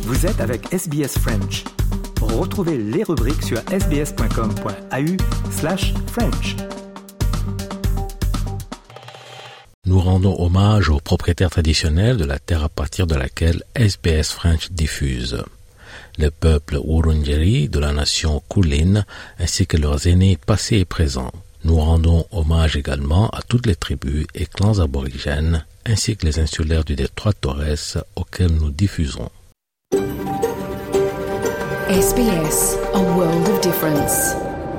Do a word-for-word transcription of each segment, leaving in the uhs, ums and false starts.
Vous êtes avec S B S French. Retrouvez les rubriques sur sbs.com.au slash French. Nous rendons hommage aux propriétaires traditionnels de la terre à partir de laquelle S B S French diffuse. Le peuple Wurundjeri de la nation Kulin ainsi que leurs aînés passés et présents. Nous rendons hommage également à toutes les tribus et clans aborigènes ainsi que les insulaires du détroit Torres auxquels nous diffusons. S B S, a world of difference.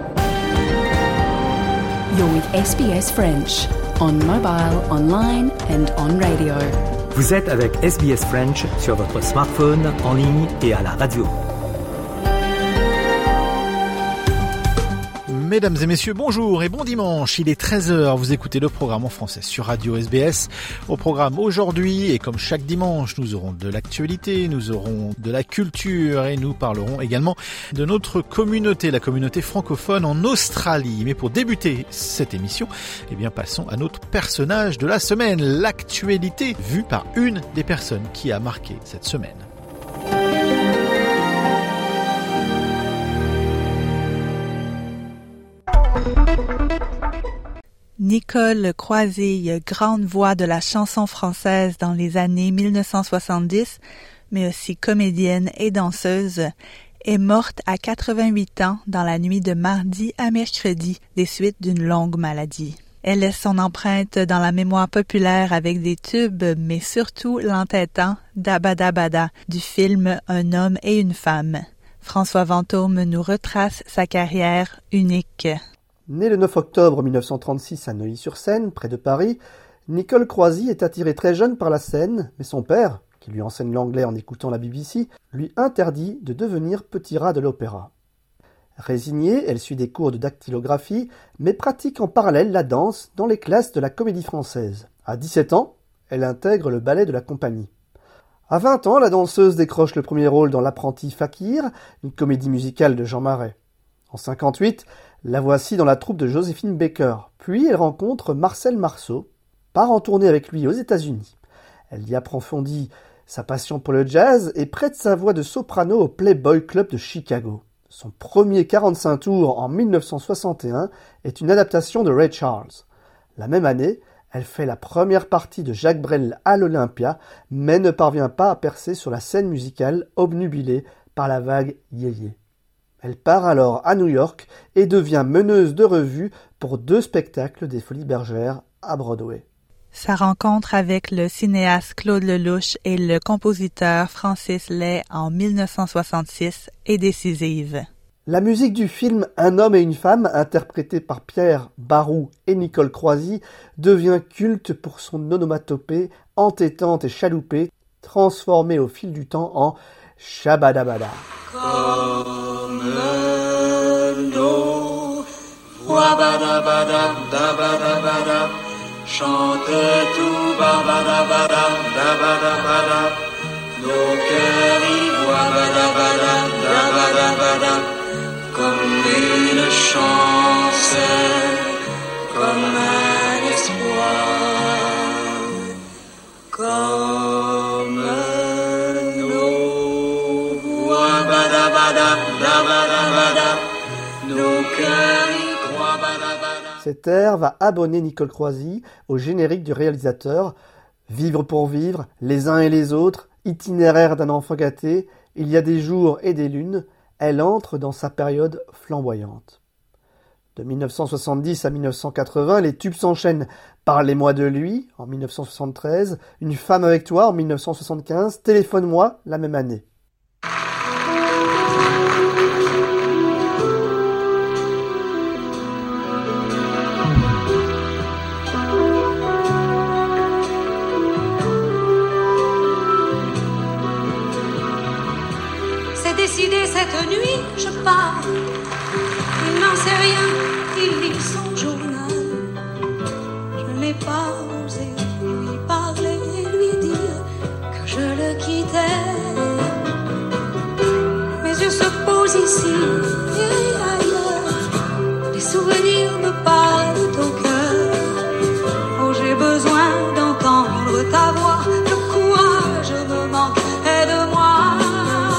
You're with S B S French, on mobile, online and on radio. Vous êtes avec S B S French sur votre smartphone, en ligne et à la radio. Mesdames et messieurs, bonjour et bon dimanche. Il est treize heures, vous écoutez le programme en français sur Radio S B S. Au programme aujourd'hui, et comme chaque dimanche, nous aurons de l'actualité, nous aurons de la culture et nous parlerons également de notre communauté, la communauté francophone en Australie. Mais pour débuter cette émission, eh bien passons à notre personnage de la semaine, l'actualité vue par une des personnes qui a marqué cette semaine. Nicole Croisille, grande voix de la chanson française dans les années dix-neuf cent soixante-dix, mais aussi comédienne et danseuse, est morte à quatre-vingt-huit ans dans la nuit de mardi à mercredi des suites d'une longue maladie. Elle laisse son empreinte dans la mémoire populaire avec des tubes, mais surtout l'entêtant Dabadabada du film Un homme et une femme. François Vantôme nous retrace sa carrière unique. Née le neuf octobre mille neuf cent trente-six à Neuilly-sur-Seine, près de Paris, Nicole Croisille est attirée très jeune par la scène, mais son père, qui lui enseigne l'anglais en écoutant la B B C, lui interdit de devenir petit rat de l'opéra. Résignée, elle suit des cours de dactylographie, mais pratique en parallèle la danse dans les classes de la Comédie Française. À dix-sept ans, elle intègre le ballet de la compagnie. À vingt ans, la danseuse décroche le premier rôle dans L'Apprenti Fakir, une comédie musicale de Jean Marais. En cinquante-huit, la voici dans la troupe de Joséphine Baker. Puis elle rencontre Marcel Marceau, part en tournée avec lui aux États-Unis. Elle y approfondit sa passion pour le jazz et prête sa voix de soprano au Playboy Club de Chicago. Son premier quarante-cinq tours en mille neuf cent soixante et un est une adaptation de Ray Charles. La même année, elle fait la première partie de Jacques Brel à l'Olympia, mais ne parvient pas à percer sur la scène musicale obnubilée par la vague yéyé. Elle part alors à New York et devient meneuse de revue pour deux spectacles des Folies Bergère à Broadway. Sa rencontre avec le cinéaste Claude Lelouch et le compositeur Francis Lai en mille neuf cent soixante-six est décisive. La musique du film Un homme et une femme, interprétée par Pierre Barou et Nicole Croisille, devient culte pour son onomatopée entêtante et chaloupée, transformée au fil du temps en Shabadabada. Comme nos voix badabada, dabadabada, chantent tout babadabada, dabadabada, nos cœurs y voient badabada, dabadabada, comme une chance, comme un espoir, comme Cet air va abonner Nicole Croisille au générique du réalisateur Vivre pour vivre, Les uns et les autres, Itinéraire d'un enfant gâté, Il y a des jours et des lunes. Elle entre dans sa période flamboyante. De mille neuf cent soixante-dix à mille neuf cent quatre-vingts, les tubes s'enchaînent. Parlez-moi de lui en mille neuf cent soixante-treize, Une femme avec toi en mille neuf cent soixante-quinze, Téléphone-moi la même année. Décidé cette nuit, je pars. Il n'en sait rien, il lit son journal. Je n'ai pas osé lui parler et lui dire que je le quittais. Mes yeux se posent ici et ailleurs. Les souvenirs me parlent au cœur. Oh, j'ai besoin d'entendre ta voix. Le courage me manque, aide-moi.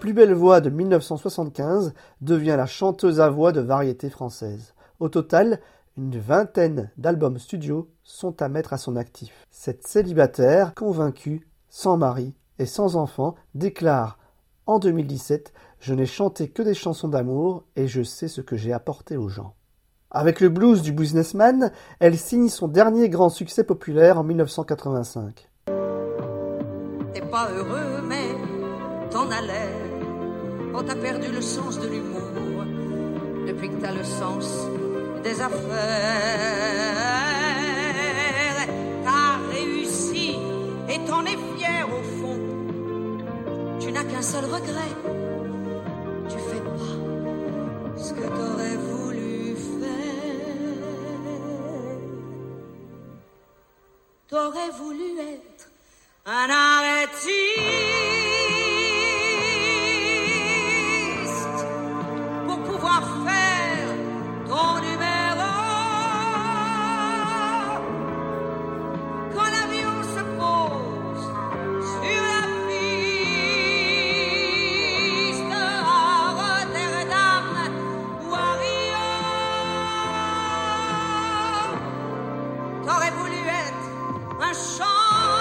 plus belle voix de mille neuf cent soixante-quinze devient la chanteuse à voix de variété française. Au total, une vingtaine d'albums studio sont à mettre à son actif. Cette célibataire, convaincue, sans mari et sans enfant, déclare en deux mille dix-sept « Je n'ai chanté que des chansons d'amour et je sais ce que j'ai apporté aux gens ». Avec le blues du businessman, elle signe son dernier grand succès populaire en mille neuf cent quatre-vingt-cinq. T'es pas heureux, mais t'en as l'air. Quand t'as perdu le sens de l'humour, depuis que t'as le sens des affaires, t'as réussi et t'en es fier au fond. Tu n'as qu'un seul regret, tu fais pas ce que t'aurais voulu faire. T'aurais voulu être un artiste pour pouvoir faire ton numéro. Quand l'avion se pose sur la piste à Rotterdam ou à Rio, t'aurais voulu être un chanteur.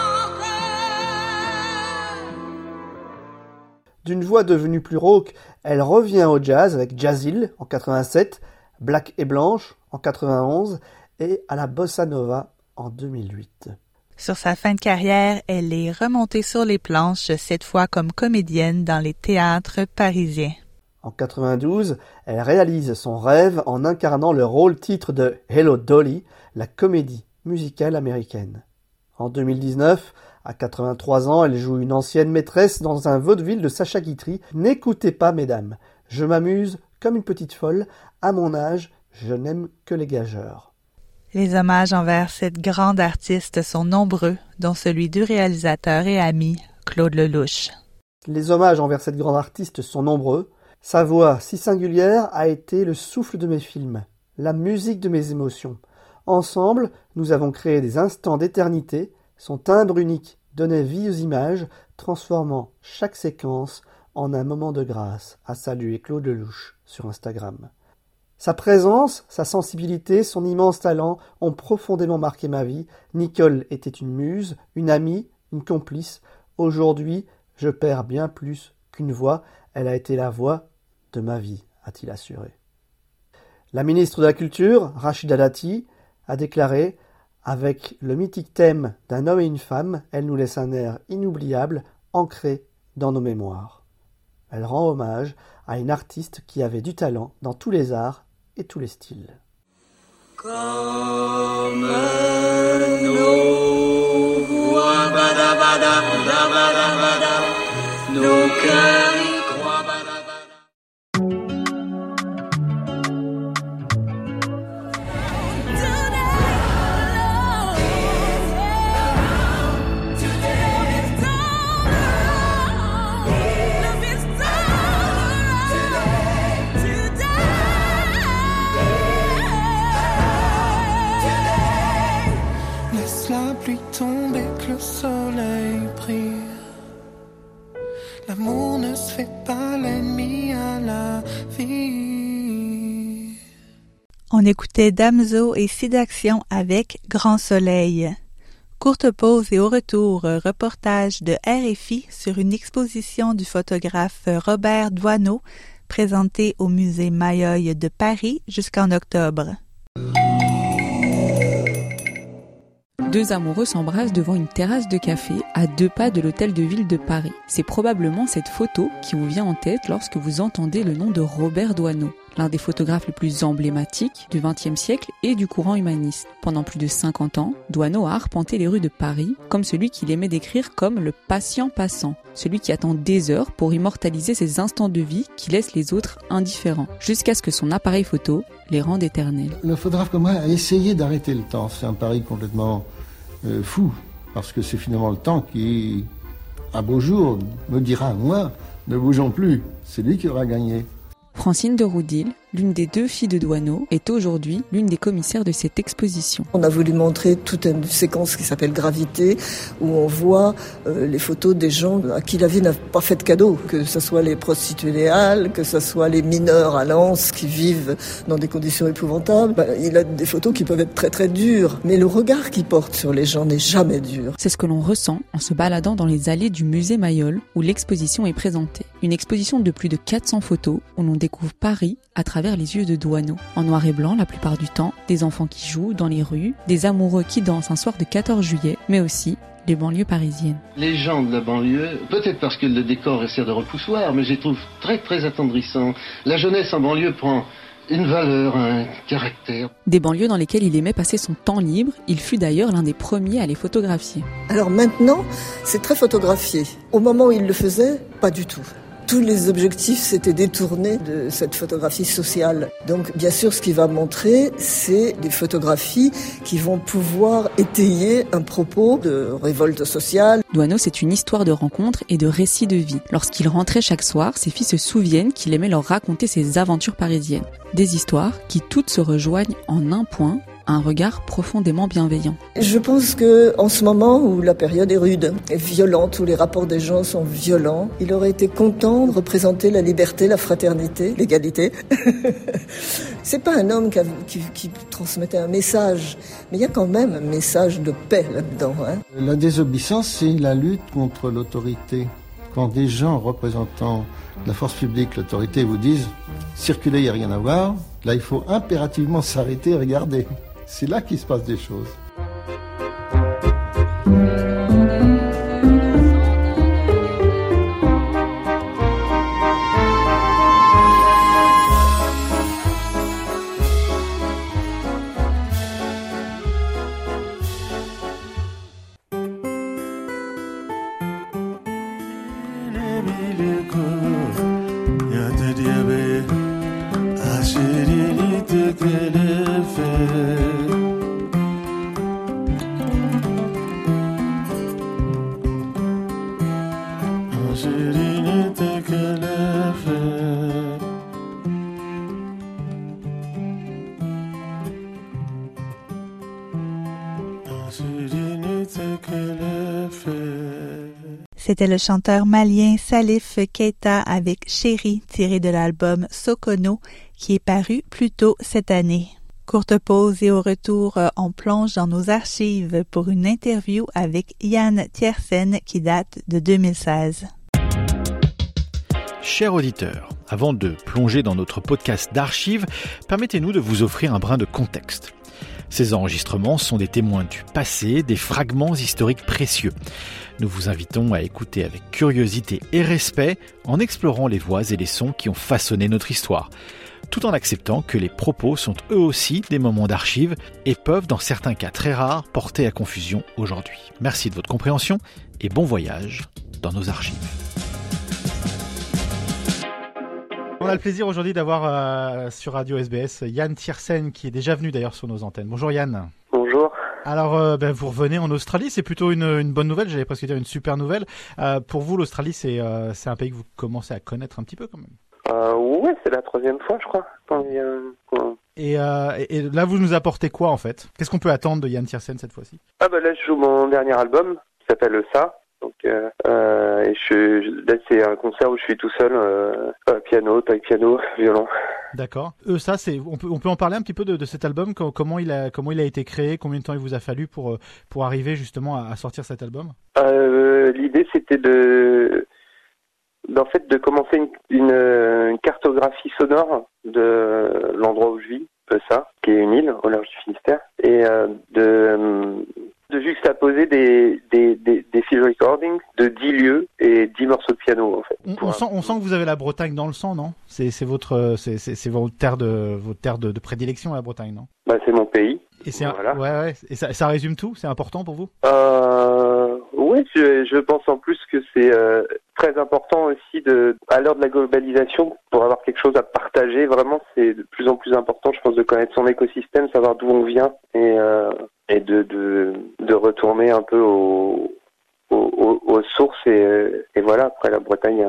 D'une voix devenue plus rauque, elle revient au jazz avec Jazzil en quatre-vingt-sept, Black et Blanche en quatre-vingt-onze et à la bossa nova en deux mille huit. Sur sa fin de carrière, elle est remontée sur les planches, cette fois comme comédienne dans les théâtres parisiens. En quatre-vingt-douze, elle réalise son rêve en incarnant le rôle-titre de Hello Dolly, la comédie musicale américaine. En deux mille dix-neuf, à quatre-vingt-trois ans, elle joue une ancienne maîtresse dans un vaudeville de Sacha Guitry. N'écoutez pas, mesdames, je m'amuse comme une petite folle. À mon âge, je n'aime que les gageurs. Les hommages envers cette grande artiste sont nombreux, dont celui du réalisateur et ami Claude Lelouch. Les hommages envers cette grande artiste sont nombreux. Sa voix si singulière a été le souffle de mes films, la musique de mes émotions. Ensemble, nous avons créé des instants d'éternité. Son timbre unique donnait vie aux images, transformant chaque séquence en un moment de grâce, a salué Claude Lelouch sur Instagram. Sa présence, sa sensibilité, son immense talent ont profondément marqué ma vie. Nicole était une muse, une amie, une complice. Aujourd'hui, je perds bien plus qu'une voix. Elle a été la voix de ma vie, a-t-il assuré. La ministre de la Culture, Rachida Dati, a déclaré « Avec le mythique thème d'un homme et une femme, elle nous laisse un air inoubliable, ancré dans nos mémoires. » Elle rend hommage à une artiste qui avait du talent dans tous les arts et tous les styles. Comme nos voix, bada bada, bada bada bada, nos cœurs y croient, bada bada. Tomber que le soleil brille. L'amour ne se fait pas l'ennemi à la vie. On écoutait Damso et Sidaction avec Grand Soleil. Courte pause et au retour, reportage de R F I sur une exposition du photographe Robert Doisneau présentée au musée Mailleuil de Paris jusqu'en octobre. Deux amoureux s'embrassent devant une terrasse de café à deux pas de l'hôtel de ville de Paris. C'est probablement cette photo qui vous vient en tête lorsque vous entendez le nom de Robert Doisneau, l'un des photographes les plus emblématiques du vingtième siècle et du courant humaniste. Pendant plus de cinquante ans, Doisneau a arpenté les rues de Paris comme celui qu'il aimait décrire comme le patient passant, celui qui attend des heures pour immortaliser ces instants de vie qui laissent les autres indifférents, jusqu'à ce que son appareil photo les rende éternels. Le photographe comme moi a essayé d'arrêter le temps. C'est un pari complètement euh, fou, parce que c'est finalement le temps qui, un beau jour, me dira, moi, ne bougeons plus, c'est lui qui aura gagné. Francine de Roudil, l'une des deux filles de Doisneau, est aujourd'hui l'une des commissaires de cette exposition. On a voulu montrer toute une séquence qui s'appelle Gravité, où on voit euh, les photos des gens à qui la vie n'a pas fait de cadeau, que ce soit les prostituées des Halles, que ce soit les mineurs à Lens qui vivent dans des conditions épouvantables. Ben, il a des photos qui peuvent être très très dures, mais le regard qu'il porte sur les gens n'est jamais dur. C'est ce que l'on ressent en se baladant dans les allées du musée Mayol, où l'exposition est présentée. Une exposition de plus de quatre cents photos, où l'on découvre Paris à travers les yeux de Doisneau. En noir et blanc la plupart du temps, des enfants qui jouent dans les rues, des amoureux qui dansent un soir de quatorze juillet, mais aussi les banlieues parisiennes. Les gens de la banlieue, peut-être parce que le décor sert de repoussoir, mais je les trouve très très attendrissants. La jeunesse en banlieue prend une valeur, un caractère. Des banlieues dans lesquelles il aimait passer son temps libre, il fut d'ailleurs l'un des premiers à les photographier. Alors maintenant, c'est très photographié. Au moment où il le faisait, pas du tout. Tous les objectifs s'étaient détournés de cette photographie sociale. Donc bien sûr, ce qu'il va montrer, c'est des photographies qui vont pouvoir étayer un propos de révolte sociale. Doisneau, c'est une histoire de rencontres et de récits de vie. Lorsqu'il rentrait chaque soir, ses filles se souviennent qu'il aimait leur raconter ses aventures parisiennes. Des histoires qui toutes se rejoignent en un point, un regard profondément bienveillant. Je pense que en ce moment où la période est rude et violente, où les rapports des gens sont violents, il aurait été content de représenter la liberté, la fraternité, l'égalité. C'est pas un homme qui, a, qui, qui transmettait un message, mais il y a quand même un message de paix là-dedans. Hein. La désobéissance, c'est la lutte contre l'autorité. Quand des gens représentant la force publique, l'autorité, vous disent « circuler, il n'y a rien à voir », là, il faut impérativement s'arrêter et regarder. C'est là qu'il se passe des choses. C'était le chanteur malien Salif Keita avec Chéri, tiré de l'album Sokono, qui est paru plus tôt cette année. Courte pause et au retour, on plonge dans nos archives pour une interview avec Yann Tiersen qui date de deux mille seize. Chers auditeurs, avant de plonger dans notre podcast d'archives, permettez-nous de vous offrir un brin de contexte. Ces enregistrements sont des témoins du passé, des fragments historiques précieux. Nous vous invitons à écouter avec curiosité et respect en explorant les voix et les sons qui ont façonné notre histoire, tout en acceptant que les propos sont eux aussi des moments d'archives et peuvent, dans certains cas très rares, porter à confusion aujourd'hui. Merci de votre compréhension et bon voyage dans nos archives. On a le plaisir aujourd'hui d'avoir euh, sur Radio S B S Yann Tiersen qui est déjà venu d'ailleurs sur nos antennes. Bonjour Yann. Bonjour. Alors euh, ben, vous revenez en Australie, c'est plutôt une, une bonne nouvelle, j'allais presque dire une super nouvelle. Euh, pour vous l'Australie c'est, euh, c'est un pays que vous commencez à connaître un petit peu quand même. Euh, ouais, c'est la troisième fois je crois. Et, euh, ouais. et, euh, et, et là vous nous apportez quoi en fait? Qu'est-ce qu'on peut attendre de Yann Tiersen cette fois-ci? Ah bah là je joue mon dernier album qui s'appelle Ça. Donc euh, euh, et je, je, là c'est un concert où je suis tout seul, euh, euh, piano, taille piano, violon. D'accord. Euh, ça c'est, on peut on peut en parler un petit peu de, de cet album, comment il a comment il a été créé, combien de temps il vous a fallu pour pour arriver justement à, à sortir cet album? Euh, l'idée c'était de d'en fait de commencer une, une, une cartographie sonore de l'endroit où je vis, ça, qui est une île au large du Finistère, et euh, de de juxtaposer des, des, des, des field recordings de dix lieux et dix morceaux de piano, en fait. On, on, sent, on sent que vous avez la Bretagne dans le sang, non? C'est, c'est votre, c'est, c'est, c'est votre terre de, votre terre de, de prédilection, la Bretagne, non? Bah, c'est mon pays. Et c'est, voilà. un, ouais, ouais. Et ça, ça résume tout? C'est important pour vous? Euh, oui, je, je pense en plus que c'est euh, très important aussi de, à l'heure de la globalisation, pour avoir quelque chose à partager, vraiment, c'est de plus en plus important, je pense, de connaître son écosystème, savoir d'où on vient et, euh, et de, de, de retourner un peu aux, aux, aux sources et, et voilà, après la Bretagne a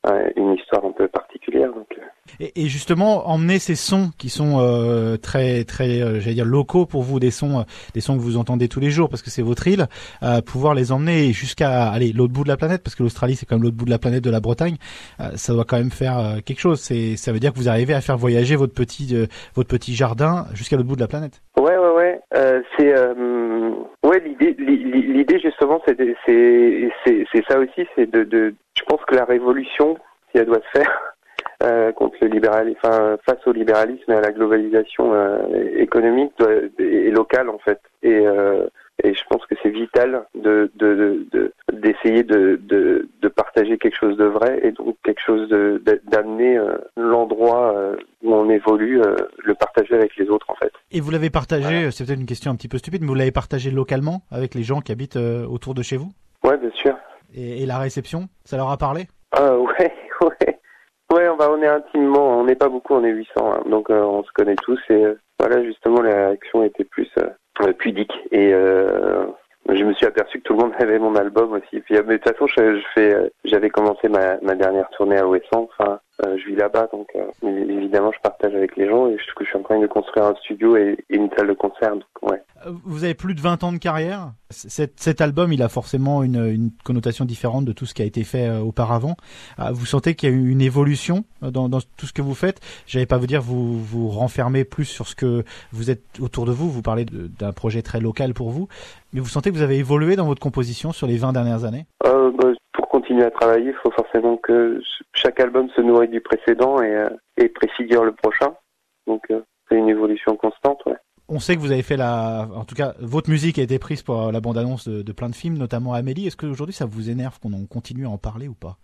euh, une histoire un peu particulière. Donc, euh. et, et justement, emmener ces sons qui sont euh, très, très, euh, j'allais dire locaux pour vous, des sons, euh, des sons que vous entendez tous les jours parce que c'est votre île, euh, pouvoir les emmener jusqu'à, allez, l'autre bout de la planète, parce que l'Australie c'est quand même l'autre bout de la planète de la Bretagne, euh, ça doit quand même faire euh, quelque chose. C'est, ça veut dire que vous arrivez à faire voyager votre petit, euh, votre petit jardin jusqu'à l'autre bout de la planète. Ouais, ouais, ouais. Euh, c'est, euh, ouais, l'idée, l'idée justement, c'est, c'est, c'est, c'est ça aussi, c'est de, de, je pense que la révolution, si elle doit se faire. Euh, contre le libéralisme, enfin face au libéralisme et à la globalisation euh, économique et locale en fait. Et, euh, et je pense que c'est vital de, de, de, de d'essayer de, de, de partager quelque chose de vrai et donc quelque chose de, d'amener euh, l'endroit euh, où on évolue, euh, le partager avec les autres en fait. Et vous l'avez partagé, voilà. C'est peut-être une question un petit peu stupide, mais vous l'avez partagé localement avec les gens qui habitent euh, autour de chez vous? Ouais, bien sûr. Et, et la réception, ça leur a parlé? Ah ouais, ouais. Ouais, on, va, on est intimement, on n'est pas beaucoup, on est huit cents, hein, donc euh, on se connaît tous et euh, voilà, justement, la réaction était plus euh, pudique et euh, je me suis aperçu que tout le monde avait mon album aussi. Puis, mais de toute façon, je, je fais, euh, j'avais commencé ma, ma dernière tournée à Ouessant, enfin, euh, je vis là-bas, donc euh, évidemment, je partage avec les gens et je, je suis en train de construire un studio et, et une salle de concert, donc ouais. Vous avez plus de vingt ans de carrière. Cet, cet album, il a forcément une, une connotation différente de tout ce qui a été fait euh, auparavant. Euh, vous sentez qu'il y a eu une évolution dans, dans tout ce que vous faites? J'allais pas vous dire vous vous renfermez plus sur ce que vous êtes autour de vous. Vous parlez de, d'un projet très local pour vous, mais vous sentez que vous avez évolué dans votre composition sur les vingt dernières années? euh, bah, Pour continuer à travailler, il faut forcément que chaque album se nourrit du précédent et, euh, et préfigure le prochain. Donc euh, c'est une évolution constante, ouais. On sait que vous avez fait la, en tout cas, votre musique a été prise pour la bande-annonce de, de plein de films, notamment Amélie. Est-ce qu'aujourd'hui ça vous énerve qu'on en continue à en parler ou pas?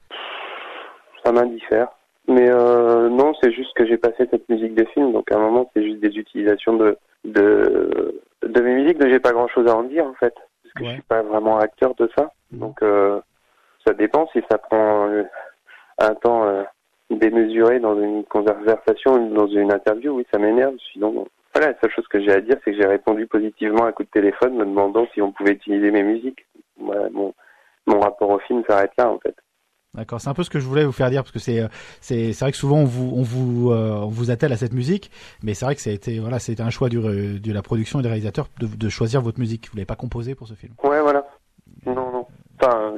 Ça m'indiffère. Mais euh, non, c'est juste que j'ai passé cette musique de film, donc à un moment c'est juste des utilisations de de, de mes musiques, mais j'ai pas grand-chose à en dire en fait, parce que ouais. Je suis pas vraiment acteur de ça. Mmh. Donc euh, ça dépend si ça prend euh, un temps euh, démesuré dans une conversation ou dans une interview, oui ça m'énerve, sinon... Voilà, la seule chose que j'ai à dire, c'est que j'ai répondu positivement à un coup de téléphone me demandant si on pouvait utiliser mes musiques. Voilà, mon, mon rapport au film s'arrête là, en fait. D'accord, c'est un peu ce que je voulais vous faire dire, parce que c'est c'est c'est vrai que souvent on vous on vous euh, on vous attelle à cette musique, mais c'est vrai que ça a été voilà, c'était un choix du de la production et des réalisateurs de, de choisir votre musique. Vous l'avez pas composé pour ce film? Ouais, voilà. Non, non. Enfin,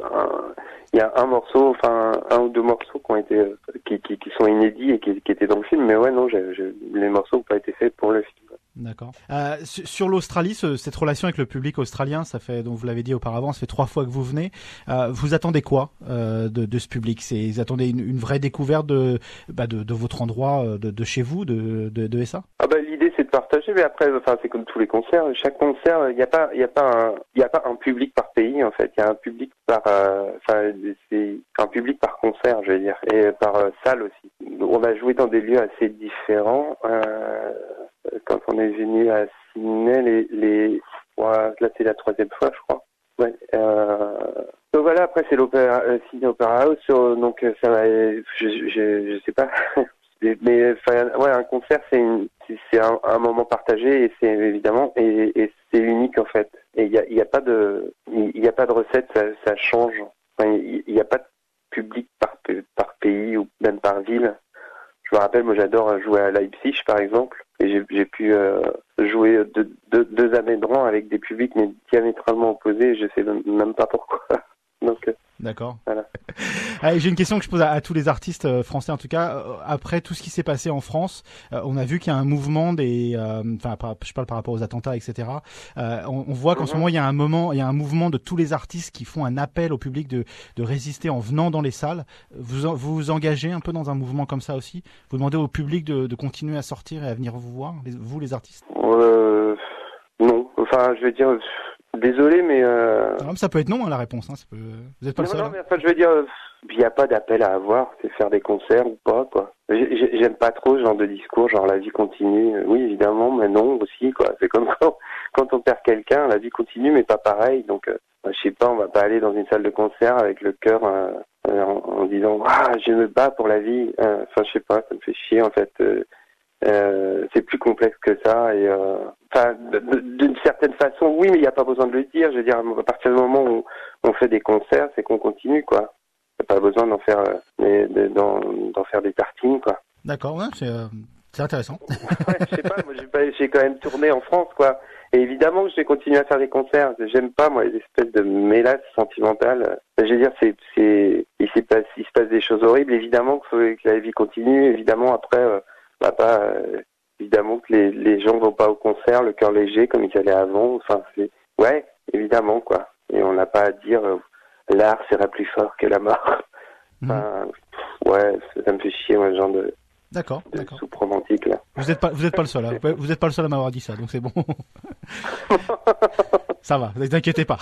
il y a un morceau, enfin un ou deux morceaux qui ont été euh, qui, qui qui sont inédits et qui, qui étaient dans le film, mais ouais, non, j'ai, j'ai, les morceaux n'ont pas été faits pour le film. D'accord. Euh, sur l'Australie, ce, cette relation avec le public australien, ça fait, donc vous l'avez dit auparavant, ça fait trois fois que vous venez. Euh, vous attendez quoi euh, de, de ce public? C'est, vous attendez une, une vraie découverte de, bah de, de votre endroit, de, de chez vous, de, de, de Essa? Ah bah l'idée c'est de partager, mais après, enfin c'est comme tous les concerts. Chaque concert, il n'y a pas, il y a pas un, il y a pas un public par pays en fait. Il y a un public par, enfin euh, c'est un public par concert, je veux dire, et par euh, salle aussi. On va jouer dans des lieux assez différents. Euh, Quand on est venu à Sydney, les, les, ouais, là c'est la troisième fois, je crois. Ouais. Euh, donc voilà, après c'est l'opéra, euh, Sydney Opera House, euh, donc ça va, je, je, je sais pas, mais enfin, ouais, un concert c'est une, c'est un, un moment partagé et c'est évidemment et, et c'est unique en fait. Et il y a, il y a pas de, il y a pas de recette, ça, ça change. Enfin, il y a pas de public par par pays ou même par ville. Je me rappelle, moi j'adore jouer à Leipzig par exemple, et j'ai, j'ai pu euh, jouer deux, deux, deux amédrons avec des publics mais diamétralement opposés, je sais même pas pourquoi. Donc, euh, d'accord. Voilà. Allez, j'ai une question que je pose à, à tous les artistes euh, français en tout cas. Euh, après tout ce qui s'est passé en France, euh, on a vu qu'il y a un mouvement des, enfin, euh, je parle par rapport aux attentats, et cetera. Euh, on, on voit qu'en mm-hmm. ce moment il y a un moment, il y a un mouvement de tous les artistes qui font un appel au public de, de résister en venant dans les salles. Vous vous, vous engagez un peu dans un mouvement comme ça aussi? Vous demandez au public de, de continuer à sortir et à venir vous voir, les, vous les artistes? euh, Non, enfin je veux dire. Désolé, mais... Euh... Non, mais ça peut être non, hein, la réponse. Hein, ça peut... Vous êtes pas non, le seul. Non, mais enfin, je veux dire, il n'y a pas d'appel à avoir, c'est faire des concerts ou pas, quoi. J'ai, j'aime pas trop ce genre de discours, genre la vie continue. Oui, évidemment, mais non aussi, quoi. C'est comme quand, quand on perd quelqu'un, la vie continue, mais pas pareil. Donc, euh, je sais pas, on va pas aller dans une salle de concert avec le cœur euh, en, en disant « Ah, je me bats pour la vie euh, ». Enfin, je sais pas, ça me fait chier, en fait. Euh, Euh, c'est plus complexe que ça et euh, enfin d'une certaine façon oui, mais il n'y a pas besoin de le dire. Je veux dire, à partir du moment où on fait des concerts, c'est qu'on continue, quoi. y a pas besoin d'en faire, euh, des, de, d'en, d'en faire des tartines, quoi. D'accord, ouais, c'est, euh, c'est intéressant. Ouais, je sais pas, moi j'ai, pas, j'ai quand même tourné en France, quoi. Et évidemment que je vais continuer à faire des concerts. J'aime pas, moi, les espèces de mélasses sentimentales. Je veux dire, c'est, c'est, il se passe, il se passe des choses horribles. Évidemment qu'il faut que la vie continue. Évidemment, après, euh, bah, pas, euh, évidemment que les, les gens vont pas au concert, le cœur léger, comme ils allaient avant. Enfin, c'est, ouais, évidemment, quoi. Et on n'a pas à dire, euh, l'art sera plus fort que la mort. Enfin, pff, ouais, ça, ça me fait chier, moi, ce genre de, D'accord, de d'accord. soupe romantique, là. Vous n'êtes pas, vous êtes pas le seul, hein. Vous n'êtes pas le seul à m'avoir dit ça, donc c'est bon. Ça va, ne vous inquiétez pas.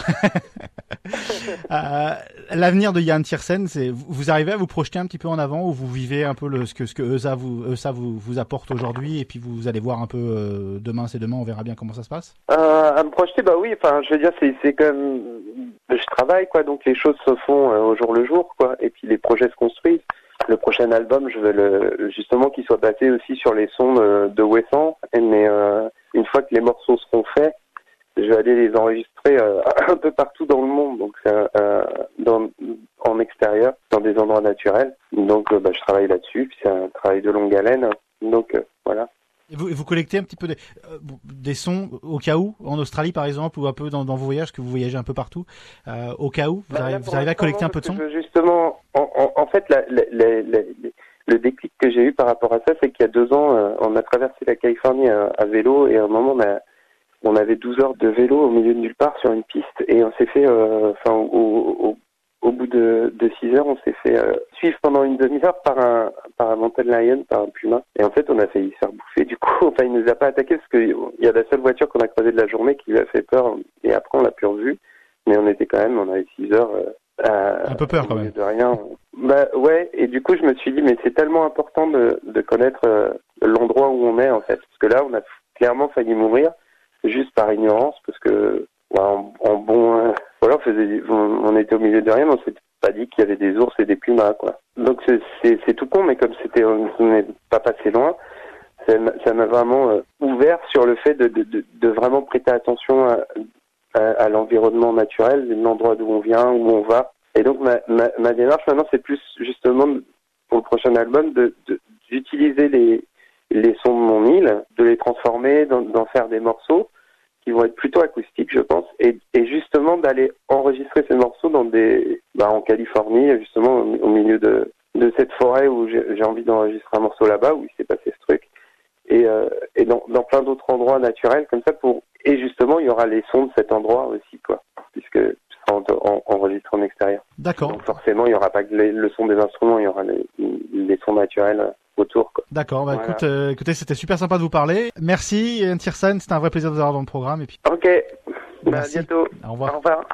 euh, l'avenir de Yann Tiersen, c'est, vous arrivez à vous projeter un petit peu en avant, ou vous vivez un peu le, ce que, ce que E S A vous, E S A vous, vous apporte aujourd'hui, et puis vous allez voir un peu, euh, demain c'est demain, on verra bien comment ça se passe? Euh, à me projeter, bah oui, enfin, je veux dire, c'est, c'est comme, je travaille, quoi, donc les choses se font euh, au jour le jour, quoi, et puis les projets se construisent. Le prochain album, je veux le, justement qu'il soit basé aussi sur les sons de, de Wesson, mais euh, une fois que les morceaux seront faits, je vais aller les enregistrer euh, un peu partout dans le monde, donc euh, dans, en extérieur, dans des endroits naturels. Donc euh, bah, je travaille là-dessus, puis c'est un travail de longue haleine, donc euh, voilà. Et vous, vous collectez un petit peu des, euh, des sons au cas où, en Australie par exemple, ou un peu dans, dans vos voyages, que vous voyagez un peu partout, euh, au cas où, vous, bah, arrivez, là, vous arrivez à collecter un peu de sons? je, Justement, en, en, en fait, la, la, la, la, le déclic que j'ai eu par rapport à ça, c'est qu'il y a deux ans, euh, on a traversé la Californie à, à vélo, et à un moment, on, a, on avait douze heures de vélo au milieu de nulle part sur une piste, et on s'est fait, euh, enfin, au, au, au bout de, de six heures, on s'est fait euh, suivre pendant une demi-heure par un, par un mountain lion, par un puma. Et en fait, on a failli se faire bouffer. Du coup, enfin, il nous a pas attaqué parce qu'il y a la seule voiture qu'on a croisée de la journée qui lui a fait peur. Et après, on l'a plus revu. Mais on était quand même, on avait six heures. Euh, à, un peu peur quand même. De rien. Bah ouais. Et du coup, je me suis dit, mais c'est tellement important de, de connaître euh, l'endroit où on est en fait, parce que là, on a clairement failli mourir juste par ignorance, parce que ouais, en, en bon, euh, voilà, on faisait, on, on était au milieu de rien, mais on s'était pas dit qu'il y avait des ours et des pumas, quoi. Donc c'est, c'est, c'est tout con, mais comme c'était, on n'est pas passé loin, ça m'a, ça m'a vraiment euh, ouvert sur le fait de, de, de, de vraiment prêter attention à, à, à l'environnement naturel, l'endroit d'où on vient, où on va. Et donc ma, ma, ma démarche maintenant, c'est plus justement pour le prochain album de, de d'utiliser les les sons de mon île, de les transformer, d'en, d'en faire des morceaux qui vont être plutôt acoustiques, je pense, et, et justement d'aller enregistrer ces morceaux dans des, bah, en Californie, justement au, au milieu de, de cette forêt où j'ai, j'ai envie d'enregistrer un morceau là-bas où il s'est passé ce truc, et, euh, et dans, dans plein d'autres endroits naturels comme ça pour, et justement il y aura les sons de cet endroit aussi, quoi, puisque ce sera en, en, enregistré en extérieur. D'accord. Donc forcément il y aura pas que les, le son des instruments, il y aura les, les sons naturels autour, quoi. D'accord, bah voilà. écoute, euh, écoutez, c'était super sympa de vous parler. Merci Yann Tiersen, c'était un vrai plaisir de vous avoir dans le programme. Et puis... Ok, bah, à bientôt. Au revoir. Au revoir.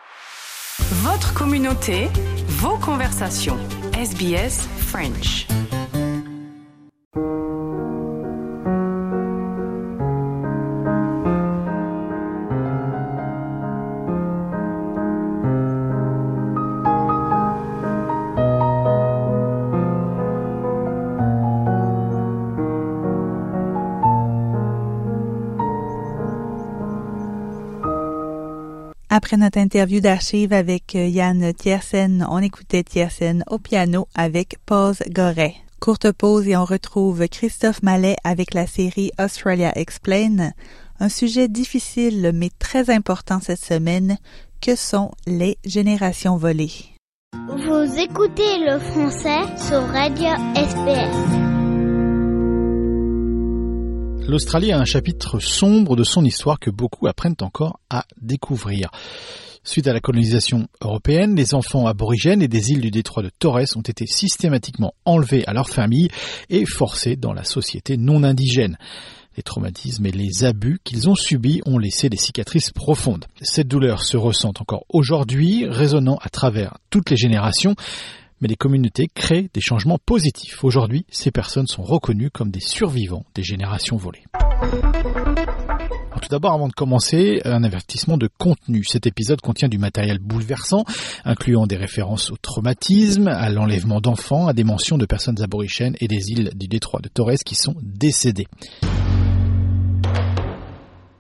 Votre communauté, vos conversations. S B S French. Après notre interview d'archives avec Yann Tiersen, on écoutait Tiersen au piano avec Pause Goret. Courte pause et on retrouve Christophe Mallet avec la série Australia Explain. Un sujet difficile mais très important cette semaine, que sont les générations volées. Vous écoutez le français sur Radio S B S. L'Australie a un chapitre sombre de son histoire que beaucoup apprennent encore à découvrir. Suite à la colonisation européenne, les enfants aborigènes et des îles du détroit de Torres ont été systématiquement enlevés à leur famille et forcés dans la société non indigène. Les traumatismes et les abus qu'ils ont subis ont laissé des cicatrices profondes. Cette douleur se ressent encore aujourd'hui, résonnant à travers toutes les générations. Mais les communautés créent des changements positifs. Aujourd'hui, ces personnes sont reconnues comme des survivants des générations volées. Alors, tout d'abord, avant de commencer, un avertissement de contenu. Cet épisode contient du matériel bouleversant, incluant des références au traumatisme, à l'enlèvement d'enfants, à des mentions de personnes aborigènes et des îles du détroit de Torres qui sont décédées.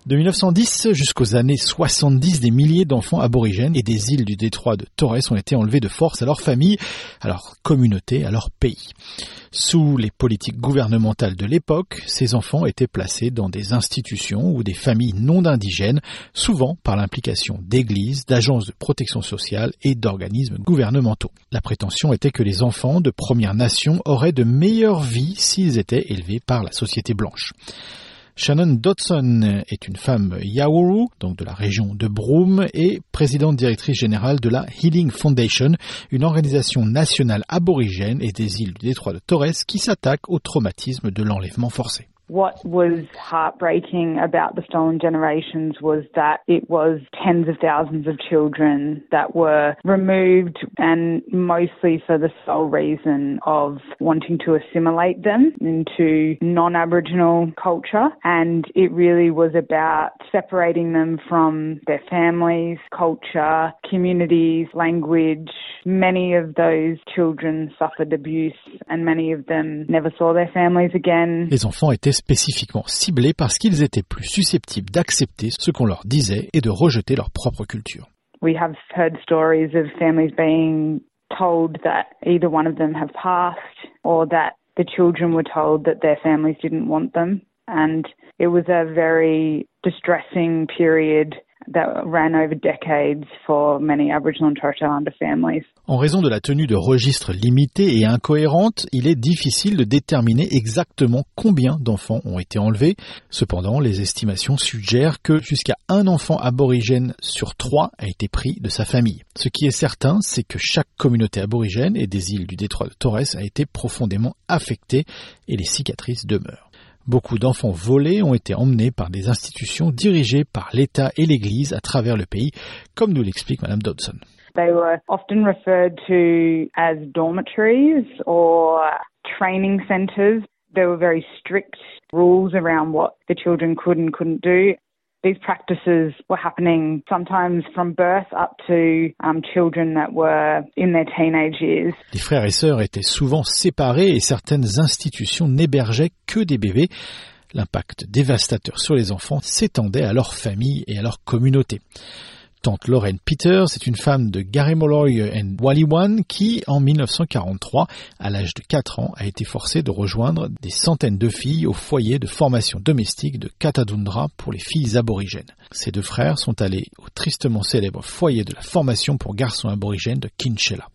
De mille neuf cent dix jusqu'aux années soixante-dix, des milliers d'enfants aborigènes et des îles du détroit de Torres ont été enlevés de force à leur famille, à leur communauté, à leur pays. Sous les politiques gouvernementales de l'époque, ces enfants étaient placés dans des institutions ou des familles non indigènes, souvent par l'implication d'églises, d'agences de protection sociale et d'organismes gouvernementaux. La prétention était que les enfants de Premières Nations auraient de meilleures vies s'ils étaient élevés par la société blanche. Shannon Dodson est une femme Yawuru, donc de la région de Broome, et présidente directrice générale de la Healing Foundation, une organisation nationale aborigène et des îles du détroit de Torres qui s'attaque au traumatisme de l'enlèvement forcé. What was heartbreaking about the Stolen Generations was that it was tens of thousands of children that were removed, and mostly for the sole reason of wanting to assimilate them into non-Aboriginal culture. And it really was about separating them from their families, culture, communities, language. Many of those children suffered abuse and many of them never saw their families again. Les enfants étaient spécifiquement ciblés parce qu'ils étaient plus susceptibles d'accepter ce qu'on leur disait et de rejeter leur propre culture. We have heard stories of families being told that either one of them have passed or that the children were told that their families didn't want them. And it was a very distressing period that ran over decades for many Aboriginal and Torres Strait Islander families. En raison de la tenue de registres limitée et incohérente, il est difficile de déterminer exactement combien d'enfants ont été enlevés. Cependant, les estimations suggèrent que jusqu'à un enfant aborigène sur trois a été pris de sa famille. Ce qui est certain, c'est que chaque communauté aborigène et des îles du détroit de Torres a été profondément affectée et les cicatrices demeurent. Beaucoup d'enfants volés ont été emmenés par des institutions dirigées par l'État et l'Église à travers le pays, comme nous l'explique Madame Dodson. They were often referred to as dormitories or training centres. There were very strict rules around what the children could and couldn't do. These practices were happening sometimes from birth up to um, children that were in their teenage years. Les frères et sœurs étaient souvent séparés et certaines institutions n'hébergeaient que des bébés. L'impact dévastateur sur les enfants s'étendait à leur famille et à leur communauté. Tante Lorraine Peters est une femme de Garimoloy et Waliwan qui, en mille neuf cent quarante-trois, à l'âge de quatre ans, a été forcée de rejoindre des centaines de filles au foyer de formation domestique de Katadundra pour les filles aborigènes. Ses deux frères sont allés au tristement célèbre foyer de la formation pour garçons aborigènes de Kinchela.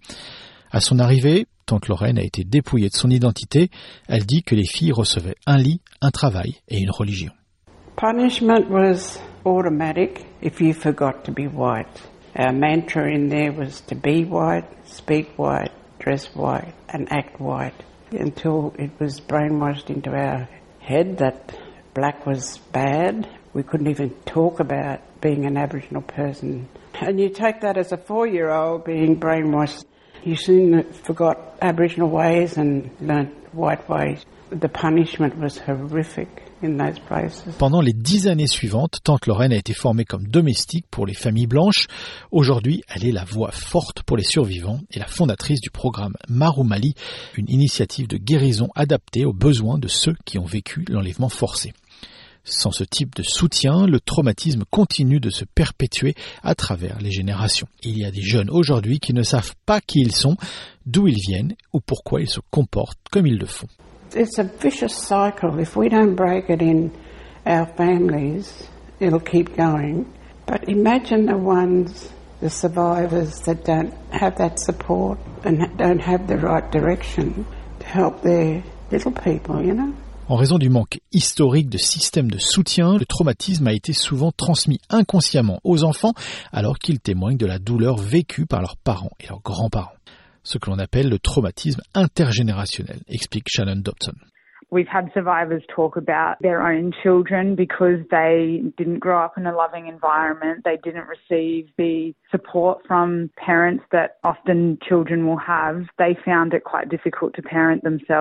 À son arrivée, Tante Lorraine a été dépouillée de son identité. Elle dit que les filles recevaient un lit, un travail et une religion. Punishment was automatic if you forgot to be white. Our mantra in there was to be white, speak white, dress white and act white, until it was brainwashed into our head that black was bad. We couldn't even talk about being an Aboriginal person. And you take that as a four-year-old being brainwashed. You soon forgot Aboriginal ways and learnt white ways. The punishment was horrific in those places. Pendant les dix années suivantes, Tante Lorraine a été formée comme domestique pour les familles blanches. Aujourd'hui, elle est la voix forte pour les survivants et la fondatrice du programme Marumali, une initiative de guérison adaptée aux besoins de ceux qui ont vécu l'enlèvement forcé. Sans ce type de soutien, le traumatisme continue de se perpétuer à travers les générations. Il y a des jeunes aujourd'hui qui ne savent pas qui ils sont, d'où ils viennent ou pourquoi ils se comportent comme ils le font. It's a vicious cycle. If we don't break it in our families, it'll keep going. But imagine the ones, the survivors that don't have that support and don't have the right direction to help their little people, you know. En raison du manque historique de systèmes de soutien, le traumatisme a été souvent transmis inconsciemment aux enfants alors qu'ils témoignent de la douleur vécue par leurs parents et leurs grands-parents. Ce que l'on appelle le traumatisme intergénérationnel, explique Shannon Dodson. We've had survivors talk about their own children because they didn't grow up in a loving environment. They didn't receive the support from parents that often children will have. They found it quite difficult to parent themselves.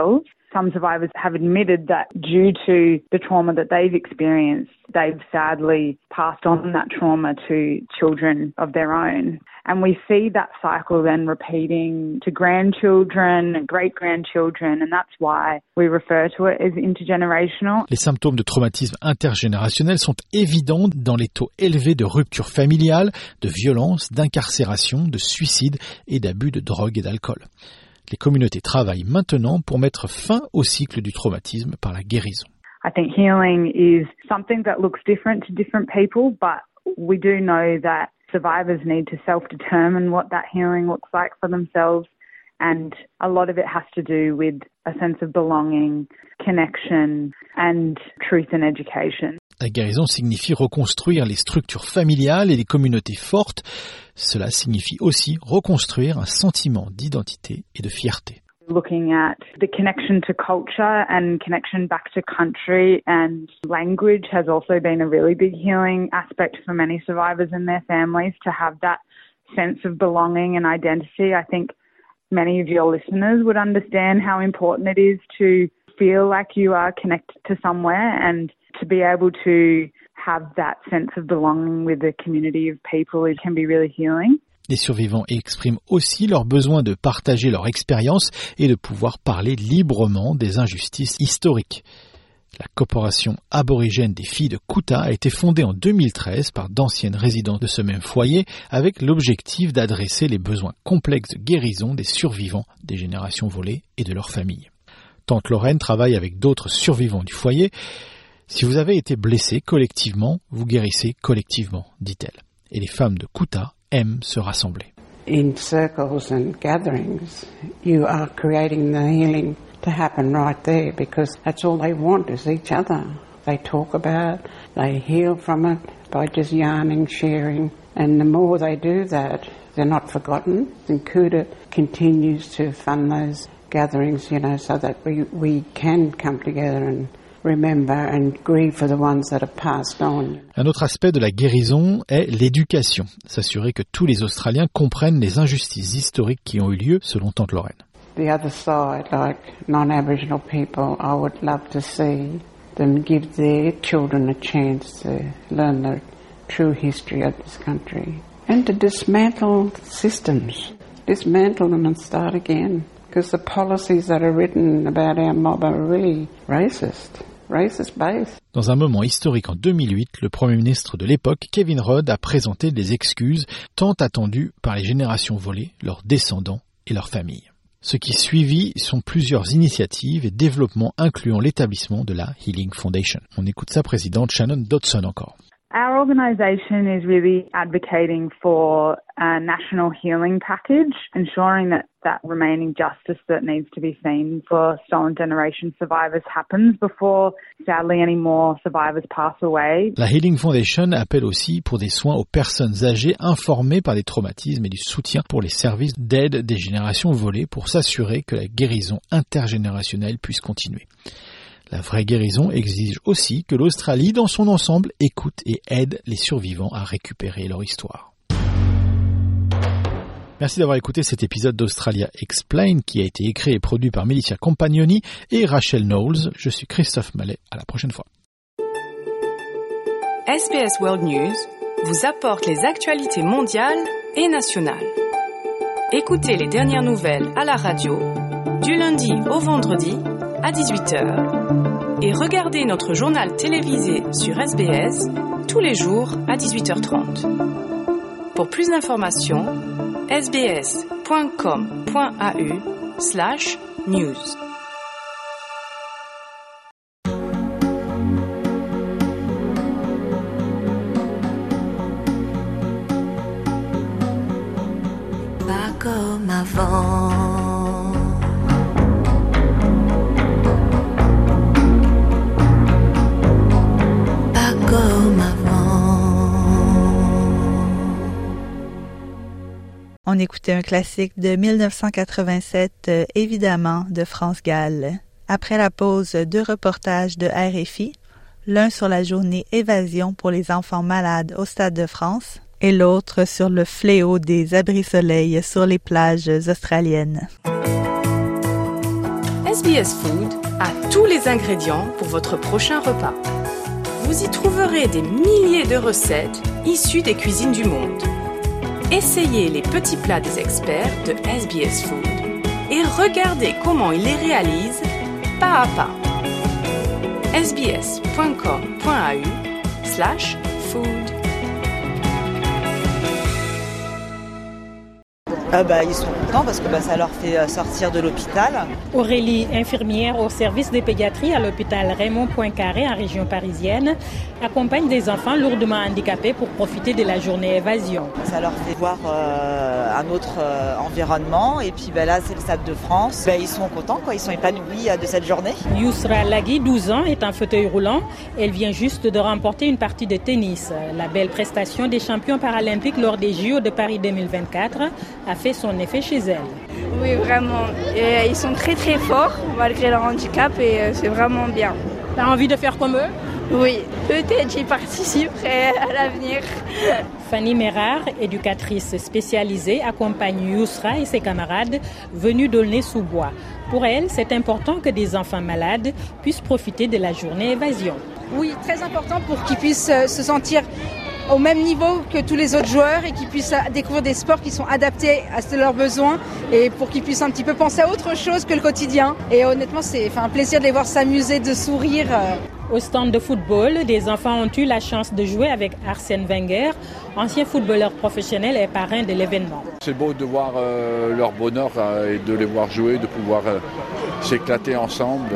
some survivors have admitted that due to the trauma that they've experienced, they've sadly passed on that trauma to children of their own. And we see that cycle then repeating to grandchildren and great-grandchildren, and that's why we refer to it as intergenerational. Les symptômes de traumatisme intergénérationnel sont évidents dans les taux élevés de rupture familiale, de violence, d'incarcération, de suicide et d'abus de drogue et d'alcool. Les communautés travaillent maintenant pour mettre fin au cycle du traumatisme par la guérison. I think healing is something that looks different to different people, but we do know that survivors need to self-determine what that healing looks like for themselves, and a lot of it has to do with a sense of belonging, connection, and truth and education. La guérison signifie reconstruire les structures familiales et les communautés fortes. Cela signifie aussi reconstruire un sentiment d'identité et de fierté. Looking at the connection to culture and connection back to country and language has also been a really big healing aspect for many survivors and their families, to have that sense of belonging and identity. I think many of your listeners would understand how important it is to feel like you are connected to somewhere, and to be able to have that sense of belonging with a community of people, it can be really healing. Les survivants expriment aussi leur besoin de partager leur expérience et de pouvoir parler librement des injustices historiques. La Corporation aborigène des filles de Kuta a été fondée en deux mille treize par d'anciennes résidents de ce même foyer, avec l'objectif d'adresser les besoins complexes de guérison des survivants des générations volées et de leurs familles. Tante Lorraine travaille avec d'autres survivants du foyer. Si vous avez été blessé collectivement, vous guérissez collectivement, dit-elle. Et les femmes de Kuta aiment se rassembler. In circles and gatherings, you are creating the healing to happen right there, because that's all they want is each other. They talk about it, they heal from it by just yarning, sharing, and the more they do that, they're not forgotten. And Kuta continues to fund those gatherings, you know, so that we, we can come together and remember and grieve for the ones that have passed on. Un autre aspect de la guérison est l'éducation. S'assurer que tous les Australiens comprennent les injustices historiques qui ont eu lieu, selon Tante Lorraine. The other side, like non-Aboriginal people, I would love to see them give their children a chance to learn the true history of this country. And to dismantle systems. Dismantle them and start again. Because the policies that are written about our mob are really racist. Racist based. Dans un moment historique en deux mille huit, le Premier ministre de l'époque, Kevin Rudd, a présenté des excuses tant attendues par les générations volées, leurs descendants et leurs familles. Ce qui suivit sont plusieurs initiatives et développements incluant l'établissement de la Healing Foundation. On écoute sa présidente Shannon Dodson encore. Our organisation is really advocating for a national healing package, ensuring that that remaining justice that needs to be seen for stolen generation survivors happens before, sadly, any more survivors pass away. La Healing Foundation appelle aussi pour des soins aux personnes âgées informées par des traumatismes et du soutien pour les services d'aide des générations volées pour s'assurer que la guérison intergénérationnelle puisse continuer. La vraie guérison exige aussi que l'Australie, dans son ensemble, écoute et aide les survivants à récupérer leur histoire. Merci d'avoir écouté cet épisode d'Australia Explained qui a été écrit et produit par Melissa Compagnoni et Rachel Knowles. Je suis Christophe Mallet. À la prochaine fois. S B S World News vous apporte les actualités mondiales et nationales. Écoutez les dernières nouvelles à la radio du lundi au vendredi à dix-huit heures et regardez notre journal télévisé sur S B S tous les jours à dix-huit heures trente. Pour plus d'informations, sbs.com.au slash news. Pas comme avant. On écoutait un classique de mille neuf cent quatre-vingt-sept, euh, évidemment, de France Gall. Après la pause, deux reportages de R F I, l'un sur la journée Évasion pour les enfants malades au Stade de France et l'autre sur le fléau des abris-soleil sur les plages australiennes. S B S Food a tous les ingrédients pour votre prochain repas. Vous y trouverez des milliers de recettes issues des cuisines du monde. Essayez les petits plats des experts de S B S Food et regardez comment ils les réalisent pas à pas. sbs.com.au slash food. Ah bah, ils sont contents parce que bah, ça leur fait sortir de l'hôpital. Aurélie, infirmière au service de pédiatrie à l'hôpital Raymond Poincaré en région parisienne, accompagne des enfants lourdement handicapés pour profiter de la journée évasion. Ça leur fait voir euh, un autre euh, environnement et puis bah, là c'est le Stade de France. Bah, ils sont contents, quoi. Ils sont épanouis euh, de cette journée. Yousra Lagui, douze ans, est en fauteuil roulant. Elle vient juste de remporter une partie de tennis. La belle prestation des champions paralympiques lors des J O de Paris deux mille vingt-quatre a fait son effet chez elle. Oui, vraiment. Et ils sont très très forts malgré leur handicap et c'est vraiment bien. T'as envie de faire comme eux ? Oui, peut-être j'y participerai à l'avenir. Fanny Mérard, éducatrice spécialisée, accompagne Yousra et ses camarades venus d'Aulnay-sous-Bois. Pour elle, c'est important que des enfants malades puissent profiter de la journée évasion. Oui, très important pour qu'ils puissent se sentir au même niveau que tous les autres joueurs et qu'ils puissent découvrir des sports qui sont adaptés à leurs besoins et pour qu'ils puissent un petit peu penser à autre chose que le quotidien. Et honnêtement, c'est un plaisir de les voir s'amuser, de sourire. Au stand de football, des enfants ont eu la chance de jouer avec Arsène Wenger, ancien footballeur professionnel et parrain de l'événement. C'est beau de voir euh, leur bonheur euh, et de les voir jouer, de pouvoir euh, s'éclater ensemble.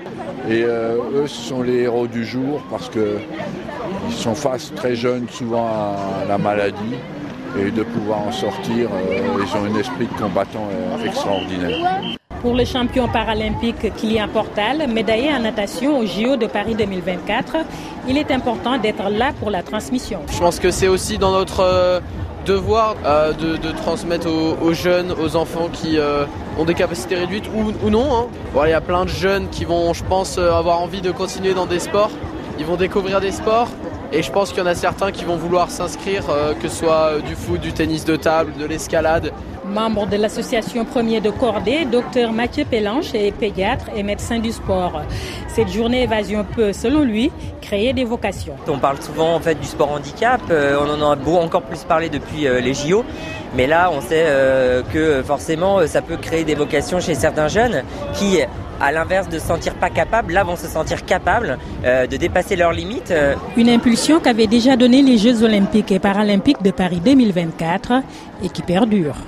Et euh, eux, ce sont les héros du jour parce qu'ils sont face très jeunes souvent à la maladie et de pouvoir en sortir, euh, ils ont un esprit de combattant euh, extraordinaire. Pour le champion paralympique Kylian Portal, médaillé en natation au J O de Paris deux mille vingt-quatre, il est important d'être là pour la transmission. Je pense que c'est aussi dans notre euh, devoir euh, de, de transmettre aux, aux jeunes, aux enfants qui euh, ont des capacités réduites ou, ou non. Hein. Bon, il y a plein de jeunes qui vont, je pense, avoir envie de continuer dans des sports. Ils vont découvrir des sports et je pense qu'il y en a certains qui vont vouloir s'inscrire, euh, que ce soit du foot, du tennis de table, de l'escalade. Membre de l'association Premier de Cordée, docteur Mathieu Pélanche est pédiatre et médecin du sport. Cette journée évasion peut, selon lui, créer des vocations. On parle souvent en fait du sport handicap, euh, on en a beau encore plus parlé depuis euh, les J O, mais là on sait euh, que forcément ça peut créer des vocations chez certains jeunes qui, à l'inverse de se sentir pas capables, là vont se sentir capables euh, de dépasser leurs limites. Euh. Une impulsion qu'avaient déjà donné les Jeux Olympiques et Paralympiques de Paris deux mille vingt-quatre et qui perdure.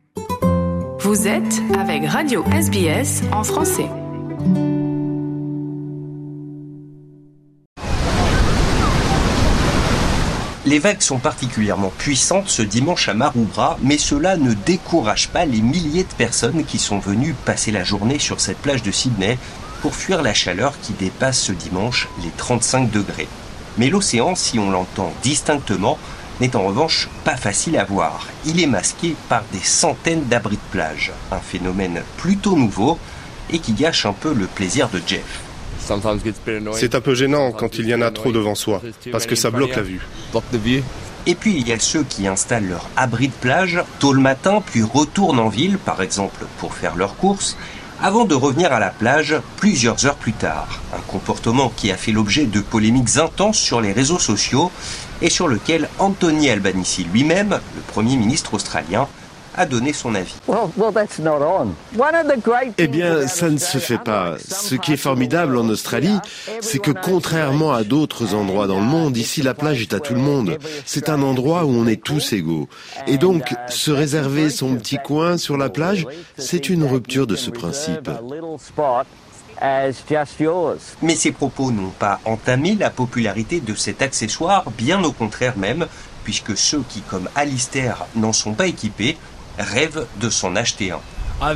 Vous êtes avec Radio S B S en français. Les vagues sont particulièrement puissantes ce dimanche à Maroubra, mais cela ne décourage pas les milliers de personnes qui sont venues passer la journée sur cette plage de Sydney pour fuir la chaleur qui dépasse ce dimanche les trente-cinq degrés. Mais l'océan, si on l'entend distinctement, n'est en revanche pas facile à voir. Il est masqué par des centaines d'abris de plage, un phénomène plutôt nouveau et qui gâche un peu le plaisir de Jeff. C'est un peu gênant quand il y en a trop devant soi, parce que ça bloque la vue. Et puis il y a ceux qui installent leur abri de plage tôt le matin, puis retournent en ville, par exemple pour faire leurs courses, avant de revenir à la plage plusieurs heures plus tard. Un comportement qui a fait l'objet de polémiques intenses sur les réseaux sociaux et sur lequel Anthony Albanese lui-même, le Premier ministre australien, a donné son avis. Eh bien, ça ne se fait pas. Ce qui est formidable en Australie, c'est que contrairement à d'autres endroits dans le monde, ici la plage est à tout le monde. C'est un endroit où on est tous égaux. Et donc, se réserver son petit coin sur la plage, c'est une rupture de ce principe. Mais ces propos n'ont pas entamé la popularité de cet accessoire, bien au contraire même, puisque ceux qui, comme Alistair, n'en sont pas équipés, rêvent de s'en acheter un.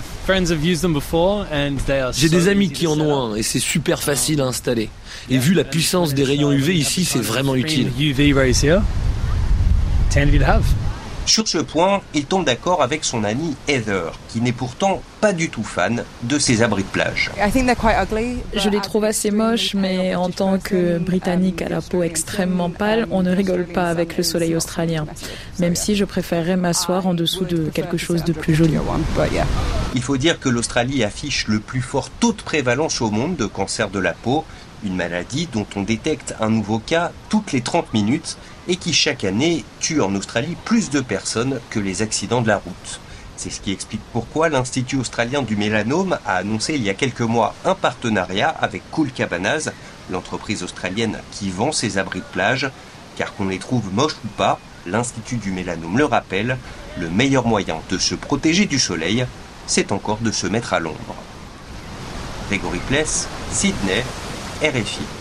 J'ai des amis qui en ont un et c'est super facile à installer. Et vu la puissance des rayons U V ici, c'est vraiment utile. Sur ce point, il tombe d'accord avec son amie Heather, qui n'est pourtant pas du tout fan de ces abris de plage. Je les trouve assez moches, mais en tant que Britannique à la peau extrêmement pâle, on ne rigole pas avec le soleil australien, même si je préférerais m'asseoir en dessous de quelque chose de plus joli. Il faut dire que l'Australie affiche le plus fort taux de prévalence au monde de cancer de la peau, une maladie dont on détecte un nouveau cas toutes les trente minutes et qui chaque année tue en Australie plus de personnes que les accidents de la route. C'est ce qui explique pourquoi l'Institut australien du mélanome a annoncé il y a quelques mois un partenariat avec Cool Cabanas, l'entreprise australienne qui vend ces abris de plage, car qu'on les trouve moches ou pas, l'Institut du mélanome le rappelle, le meilleur moyen de se protéger du soleil, c'est encore de se mettre à l'ombre. Grégory Pless, Sydney, R F I.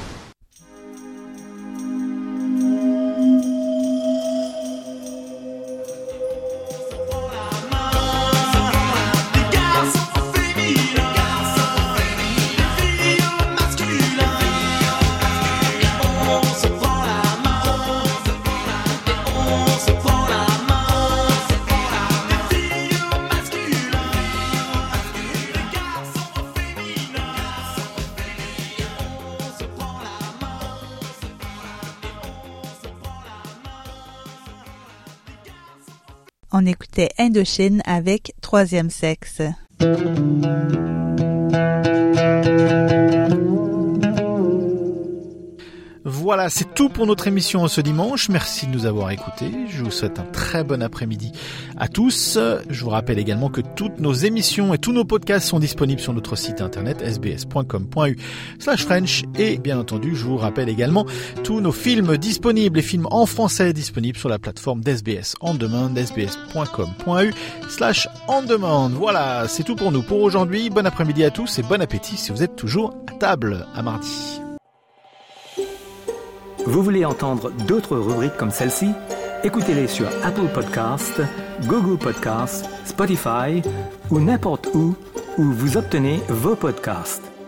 On écoutait Indochine avec Troisième Sexe. Voilà, c'est tout pour notre émission ce dimanche. Merci de nous avoir écoutés. Je vous souhaite un très bon après-midi à tous. Je vous rappelle également que toutes nos émissions et tous nos podcasts sont disponibles sur notre site internet s b s point com point u slash french et bien entendu, je vous rappelle également tous nos films disponibles, les films en français disponibles sur la plateforme d'S B S On Demand, s b s point com point u slash on demand. Voilà, c'est tout pour nous pour aujourd'hui. Bon après-midi à tous et bon appétit si vous êtes toujours à table. À mardi. Vous voulez entendre d'autres rubriques comme celle-ci? Écoutez-les sur Apple Podcasts, Google Podcasts, Spotify ou n'importe où où vous obtenez vos podcasts.